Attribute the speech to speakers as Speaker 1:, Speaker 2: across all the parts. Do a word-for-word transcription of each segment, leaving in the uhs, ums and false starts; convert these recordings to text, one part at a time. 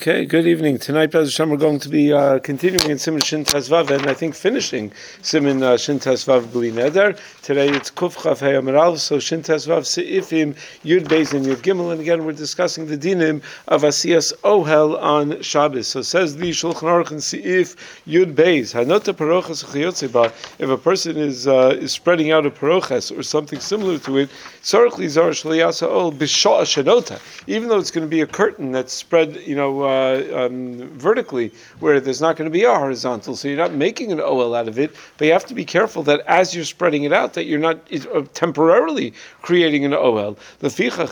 Speaker 1: Okay, good evening. Tonight, B'ez Hashem, we're going to be uh, continuing in Siman Shin Tezvav, and I think finishing Siman uh, Shin Tezvav B'li Neder. Today it's Kuf Chav Hey Amar Aleph, so Shin Tezvav Seifim Yud Beis and Yud Gimel, and again we're discussing the dinim of Asiyas Ohel on Shabbos. So says the Shulchan Aruch in Seif Yud Beis Hanota Parochas Chayotze Ba. If a person is uh, is spreading out a parochas or something similar to it, Tzarich Lizar Shliyasa Ol B'Sha'a Shenota. Even though it's going to be a curtain that's spread, you know. Uh, um, vertically, where there's not going to be a horizontal, so you're not making an O L out of it, but you have to be careful that as you're spreading it out, that you're not uh, temporarily creating an O L. So if it's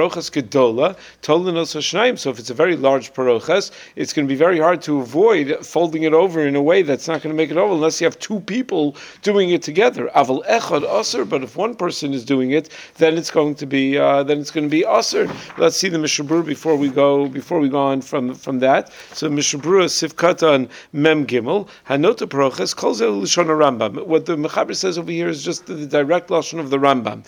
Speaker 1: a very large parochas, it's going to be very hard to avoid folding it over in a way that's not going to make it O L unless you have two people doing it together. Aval echad aser, but if one person is doing it, then it's going to be uh, then it's going to be aser. Let's see the Mishnah Berurah before we go before we go on from from that. So Mishnah Berurah Sifkata on Mem Gimel Hanota Parochas Kol Zeh Lishon Rambam. What the Mechaber says over here is just the, the direct lashon of the Rambam.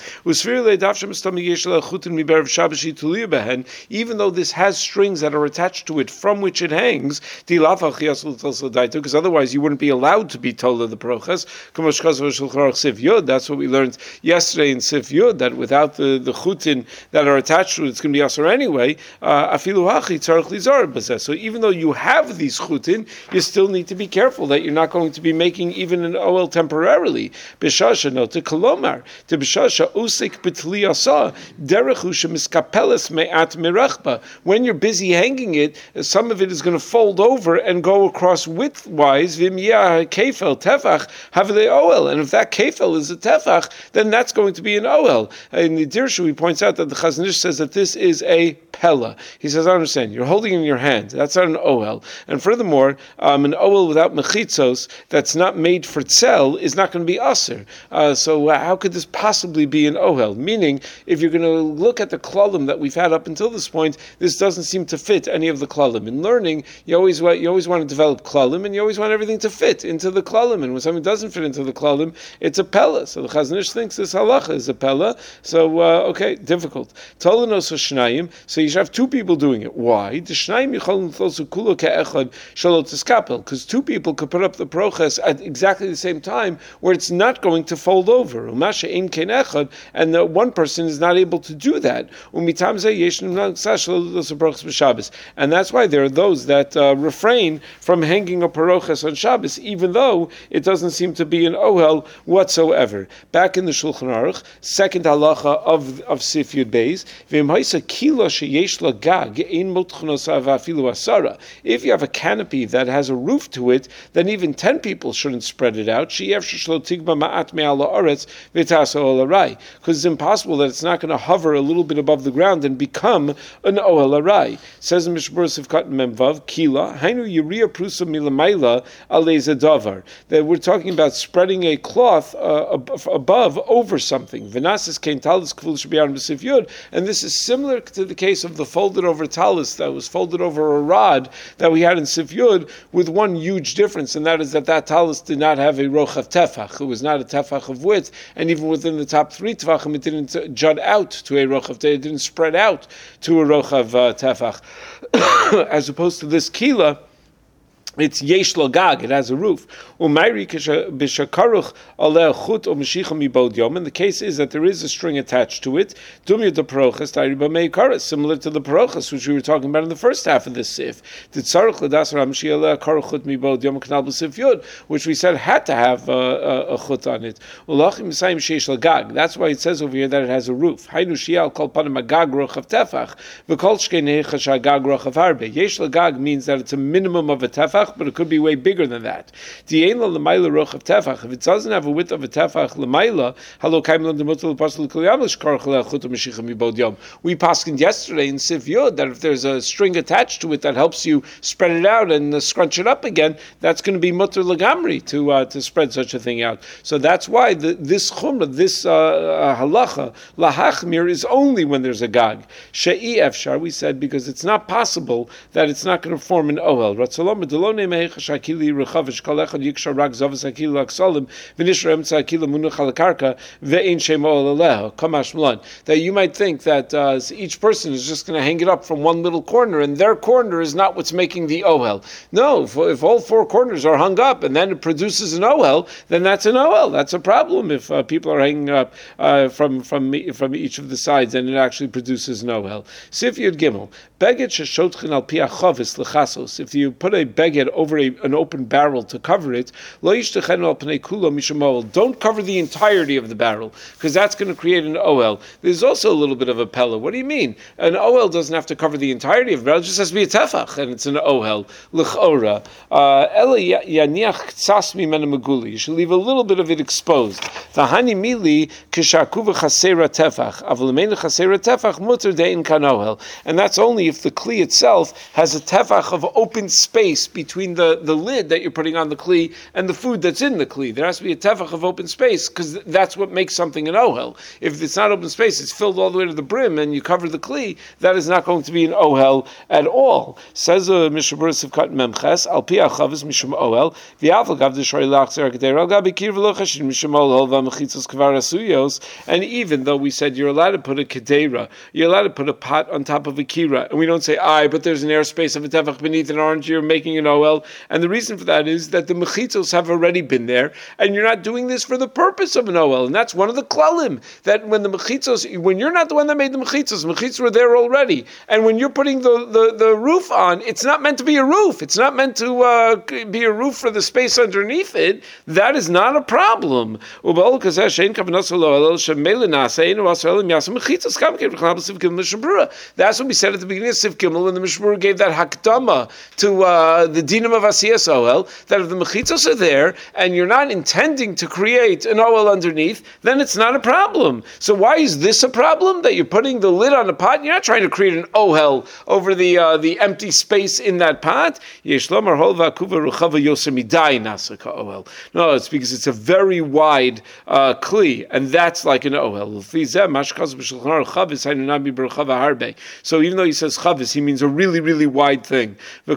Speaker 1: Even though this has strings that are attached to it from which it hangs, because otherwise you wouldn't be allowed to be told of the Parochas. That's what we learned yesterday in Sif Yud, that without the, the chutin that are attached to it, it's going to be asur anyway. Uh, So even though you have these chutin, you still need to be careful that you're not going to be making even an O L temporarily. B'shasha no to kolomar to b'shasha usik b'tli asa derechu shemiskapeles me'at merachba. When you're busy hanging it, some of it is going to fold over and go across widthwise. V'miyah kefel tefach have the O L, and if that kefel is a tefach, then that's going to be an O L. In the Dirshu, he points out that the Chazon Ish says that this is a pella. He says, I understand. You're holding in your hand. That's not an O L. And furthermore, um, an O L without mechitzos that's not made for tzel is not going to be aser. Uh, so uh, how could this possibly be an O L? Meaning, if you're going to look at the klalim that we've had up until this point, this doesn't seem to fit any of the klalim. In learning, you always want, you always want to develop klalim, and you always want everything to fit into the klalim. And when something doesn't fit into the klalim, it's a pella. So the Chazon Ish thinks this halacha is a pella. So uh, okay, difficult. Tolanos shnayim. So you should have two people doing it. Why? Because two people could put up the proches at exactly the same time where it's not going to fold over. And the one person is not able to do that. And that's why there are those that uh, refrain from hanging a paroches on Shabbos, even though it doesn't seem to be an ohel whatsoever. Back in the Shulchan Aruch, second halacha of, of Sif Yud Beis, if you have a canopy that has a roof to it, then even ten people shouldn't spread it out. Because it's impossible that it's not going to hover a little bit above the ground and become an ohel arai. Says in Mishnah Berurah Sifkat Memvav, Kila, Hainu Yuriya Prusa Milamaila Aleza Davar. That we're talking about spreading a cloth uh, above over something. Venasis Kain Talis Kvul Shbiyan B'Sif Yud, and this is similar to the case of the folded over talis that was folded over a rod that we had in Sif Yud, with one huge difference, and that is that that talis did not have a rochav tefach. It was not a tefach of width, and even within the top three tefachim, it didn't jut out to a rochav. It didn't spread out to a rochav uh, tefach, as opposed to this kila. It's yesh lo gag. It has a roof. And the case is that there is a string attached to it. Similar to the parochas, which we were talking about in the first half of this sif. Which we said had to have uh, a chut on it. That's why it says over here that it has a roof. Yesh lo gag means that it's a minimum of a tefach, but it could be way bigger than that. If it doesn't have a width of a tefach l'mayla, we paskined yesterday in Sif Yud that if there's a string attached to it that helps you spread it out and uh, scrunch it up again, that's going to be mutter lagamri to uh, to spread such a thing out. So that's why the, this chumrah, this uh, uh, halacha lahachmir is only when there's a gag. She'i efshar, we said, because it's not possible that it's not going to form an ohel. Lone mehecha shakili rechavish kolechad yiksha rak zavas akili laksalim v'nishra emtza akili munuch halakarka ve'ein shema olaleha kamash mlan. That you might think that uh, each person is just going to hang it up from one little corner, and their corner is not what's making the ohel. No, if, if all four corners are hung up and then it produces an ohel, then that's an ohel. That's a problem if uh, people are hanging up uh, from from from each of the sides and it actually produces an ohel. Sif Yud Gimel. Beged sheshotchin al pi achavis lechasos. If you put a beged over a, an open barrel to cover it, lo yishtechenu al pnei kulo mishum ohel. Don't cover the entirety of the barrel, because that's going to create an ohel. There's also a little bit of a pella. What do you mean? An ohel doesn't have to cover the entirety of the barrel; it just has to be a tefach, and it's an ohel. L'chora. Ela yaniach tzas mimenu meguli. You should leave a little bit of it exposed. V'hani mili kishakuva chasera tefach. Avlemeinu chasera tefach muter dein kan ohel. And that's only if the kli itself has a tefach of open space between the, the lid that you're putting on the kli and the food that's in the kli. There has to be a tefach of open space, because that's what makes something an ohel. If it's not open space, it's filled all the way to the brim, and you cover the kli, that is not going to be an ohel at all. Says a Mishabur Sivkat Memches, Al Pi Achavis Mishum Ohel, V'Aval Gav D'Shori Lachzer Akadei Gabi Kir V'Lochashin Mishum Ohel V'Mechitzos Kvar Asuyos. And even though we said you're allowed to put a kedera, you're allowed to put a pot on top of a kira, and we don't say, aye, but there's an airspace of a tefach beneath, and aren't you making an ohel? And the reason for that is that the mechitzos have already been there, and you're not doing this for the purpose of an ohel. And that's one of the klalim, that when the mechitzos, when you're not the one that made the mechitzos, mechitzos were there already. And when you're putting the, the, the roof on, it's not meant to be a roof. It's not meant to uh, be a roof for the space underneath it. That is not a problem. That's what we said at the beginning of Sif Gimel when the Mishmur gave that hakdama to uh, the dinam of Asiyas Ohel, that if the mechitzos are there and you're not intending to create an ohel underneath, then it's not a problem. So why is this a problem? That you're putting the lid on a pot, you're not trying to create an ohel over the uh, the empty space in that pot. No, it's because it's a very wide uh, kli, and that's like an ohel. So even though he says chavis, he means a really, really wide thing. The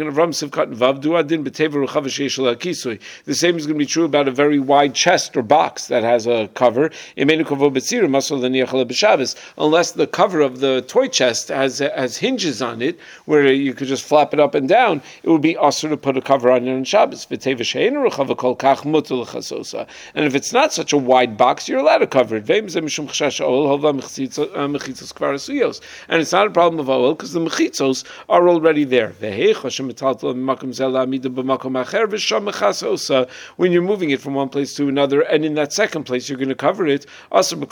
Speaker 1: same is going to be true about a very wide chest or box that has a cover. Unless the cover of the toy chest has has hinges on it, where you could just flap it up and down, it would be also to put a cover on it on Shabbos. And if it's not such a wide box, you're allowed to cover it. And it's not a problem of ohel because the mechitzos are already there. When you're moving it from one place to another, and in that second place you're going to cover it. Whoa, says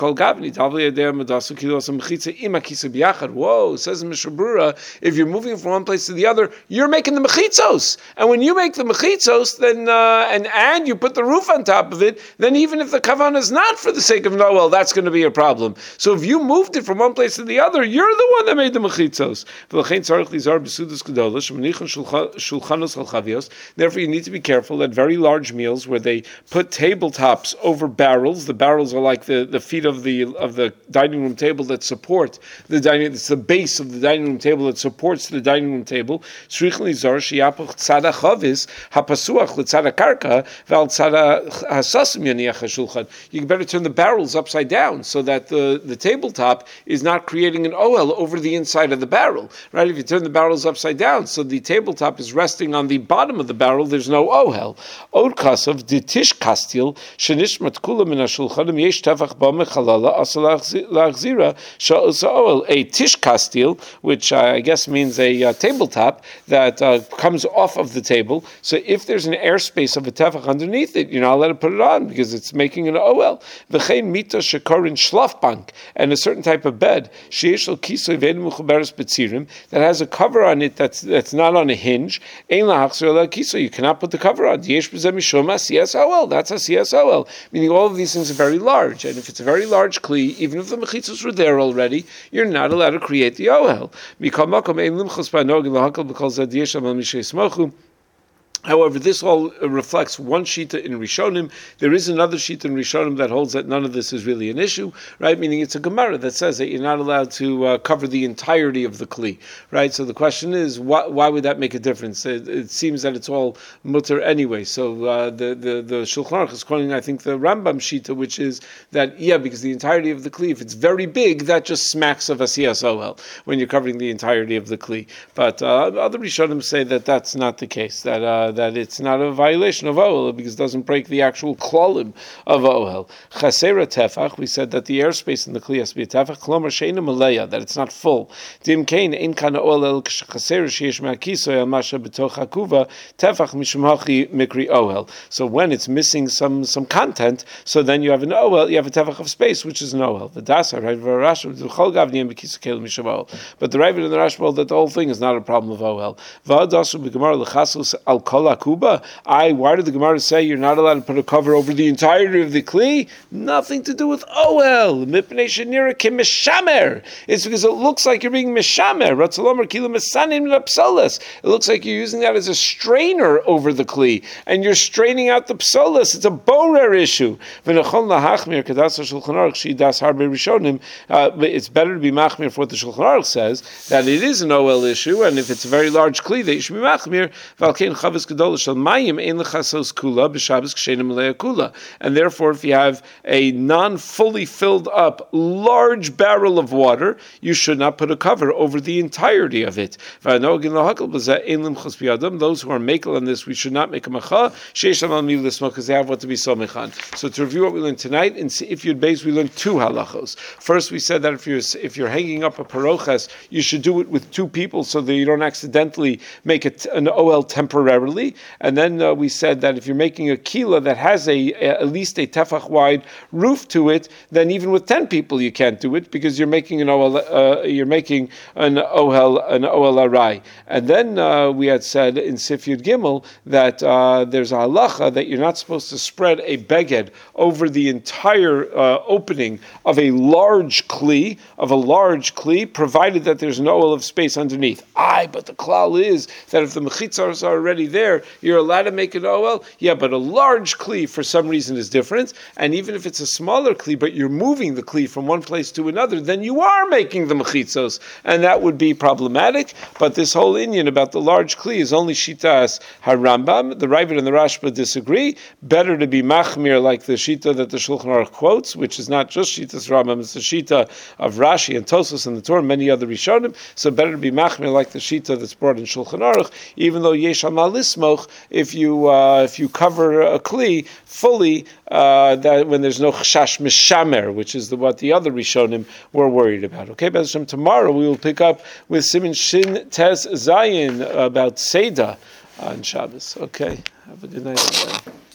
Speaker 1: Mishabura, if you're moving it from one place to the other, you're making the mechitzos. And when you make the mechitzos, then uh, and and you put the roof on top of it, then even if the kavan is not for the sake of Noel, that's going to be a problem. So if you moved it from one place to the other, you're the one that made the mechitzos. Therefore, you need to be careful at very large meals where they put tabletops over barrels. The barrels are like the, the feet of the of the dining room table that support the dining. It's the base of the dining room table that supports the dining room table. You better turn the barrels upside down so that the, the tabletop is not creating an ohel over the inside of the barrel. Right? If you turn the barrels upside down so the tabletop is resting on the bottom of the barrel, there's no ohel. Od kasav de tish kastil shenishmat kula min hashulchanim yesh tefach ba mechalala asal lachzira sha'osa ohel. A tish kastil, which uh, I guess means a uh, tabletop that uh, comes off of the table. So if there's an airspace of a tefach underneath it, you're not allowed to put it on because it's making an ohel. V'chein mita shekorin shlafbank, and a certain type of bed sheyesh kisoy ve'en muchaberes betzirim that has a cover on it that's that's not on a hinge. Ein lahachzer la kisoy, you cannot put the cover on. Yesh b'zeh mishum asiyas ohel, that's asiyas ohel. Meaning all of these things are very large, and if it's a very large kli, even if the mechitzos were there already, you're not allowed to create the ohel. Mikol makom ein limchos ba'nog lahakol b'kol zed yesh al mishay smochu. However, this all reflects one shita in Rishonim. There is another shita in Rishonim that holds that none of this is really an issue, right? Meaning it's a Gemara that says that you're not allowed to uh, cover the entirety of the kli, right? So the question is, why, why would that make a difference? It, it seems that it's all mutter anyway. So uh, the, the, the Shulchan Aruch is quoting, I think, the Rambam shita, which is that, yeah, because the entirety of the kli, if it's very big, that just smacks of asiyas ohel when you're covering the entirety of the kli. But uh, other Rishonim say that that's not the case, that uh, that it's not a violation of ohel because it doesn't break the actual klolim of ohel. Chasera tefach, we said that the airspace in the kli has to be a tefach, klomer sheina maleya, that it's not full. Dim kain ein kana ohel el chasera sheyesh me'akisoy al masha b'toch hakuva tefach mishum hachi mikri ohel. So when it's missing some some content, so then you have an ohel, you have a tefach of space, which is an ohel. The dasa, right? V'rashv gavniyim b'kisakel mishum ohel. But the Ravid and the Rashba hold that the whole thing is not a problem of ohel. V'adasu b'gemar l'chasus al kol hakuba. I, why did the Gemara say you're not allowed to put a cover over the entirety of the kli? Nothing to do with ohel. Mipnei shenira kemishamer. It's because it looks like you're being mishamer. Ratzalomer kila mesanim l'psolas. It looks like you're using that as a strainer over the kli, and you're straining out the psolas. It's a borer issue. V'nachon lahachmir kedasa Shulchan Aruch shidas harbe rishonim. It's better to be machmir for what the Shulchan Aruch says, that it is an ohel issue, and if it's a very large kli, that you should be machmir. Valkein chavos gedolah shel mayim ein lechasos kula b'Shabbos k'sheina meleya kula. And therefore, if you have a non-fully filled up large barrel of water, you should not put a cover over the entirety of it. Those who are makel on this, we should not make a macha because they have what to be so mechan. So to review what we learned tonight, in if you'd base, we learned two halachos. First, we said that if you're if you're hanging up a parochas, you should do it with two people so that you don't accidentally make it an ohel temporarily. And then uh, we said that if you're making a kila that has a, a at least a tefach wide roof to it, then even with ten people you can't do it because you're making an ohel uh, you're making an ohel an ohel arai. And then uh, we had said in Sif Yud Gimel that uh, there's a halacha that you're not supposed to spread a beged over the entire uh, opening of a large kli of a large kli, provided that there's no ohel of space underneath. Aye, but the klal is that if the mechitzas are already there, you're allowed to make an ohel. Yeah, but a large kli for some reason is different, and even if it's a smaller kli, but you're moving the kli from one place to another, then you are making the mechitzos, and that would be problematic. But this whole inyan about the large kli is only shitas harambam. The Ravid and the Rashba disagree. Better to be machmir like the shita that the Shulchan Aruch quotes, which is not just shitas Rambam, it's the shita of Rashi and Tosfos and the Torah and many other Rishonim. So better to be machmir like the shita that's brought in Shulchan Aruch, even though yesh amal lismoch, if you uh, if you cover a kli fully, uh, that when there's no chashash mishamer, which is the, what the other Rishonim were worried about. Okay, Bez Hashem, tomorrow we will pick up with Siman Shin Tes Zayin about Seder on Shabbos. Okay, have a good night, everybody.